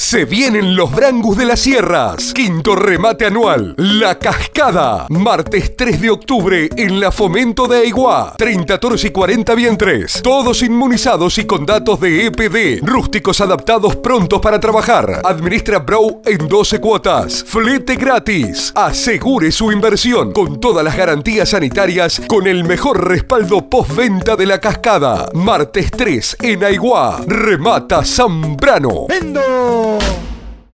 Se vienen los Brangus de las Sierras. Quinto remate anual. La Cascada. Martes 3 de octubre en la Fomento de Aiguá. 30 toros y 40 vientres. Todos inmunizados y con datos de EPD. Rústicos adaptados prontos para trabajar. Administra Brow en 12 cuotas. Flete gratis. Asegure su inversión con todas las garantías sanitarias con el mejor respaldo postventa de La Cascada. Martes 3 en Aiguá. Remata Zambrano. ¡Vendo!